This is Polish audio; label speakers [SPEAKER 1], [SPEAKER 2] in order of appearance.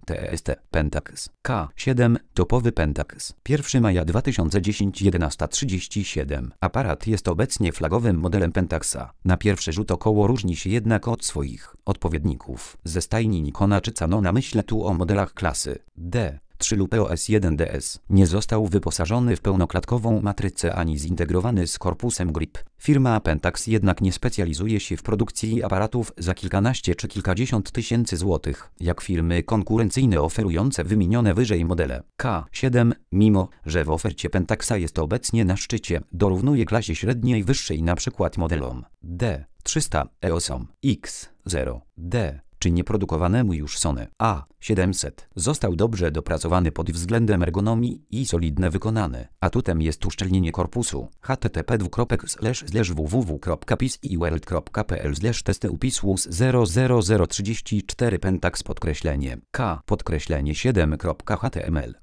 [SPEAKER 1] TEST Pentax K7 topowy Pentax 1 maja 2010 11:37. Aparat jest obecnie flagowym modelem Pentaxa. Na pierwszy rzut około różni się jednak od swoich odpowiedników ze stajni Nikona czy Canona. Myślę tu o modelach klasy D3 lub EOS 1DS. Nie został wyposażony w pełnoklatkową matrycę ani zintegrowany z korpusem grip. Firma Pentax jednak nie specjalizuje się w produkcji aparatów za kilkanaście czy kilkadziesiąt tysięcy złotych, jak firmy konkurencyjne oferujące wymienione wyżej modele. K7, mimo że w ofercie Pentaxa jest obecnie na szczycie, dorównuje klasie średniej wyższej np. modelom D300, EOSom X0D czy nieprodukowanemu już Sony A700. Został dobrze dopracowany pod względem ergonomii i solidne wykonany. Atutem jest uszczelnienie korpusu. http://www.pisworld.pl/testy upisłus 00034 Pentax _7.html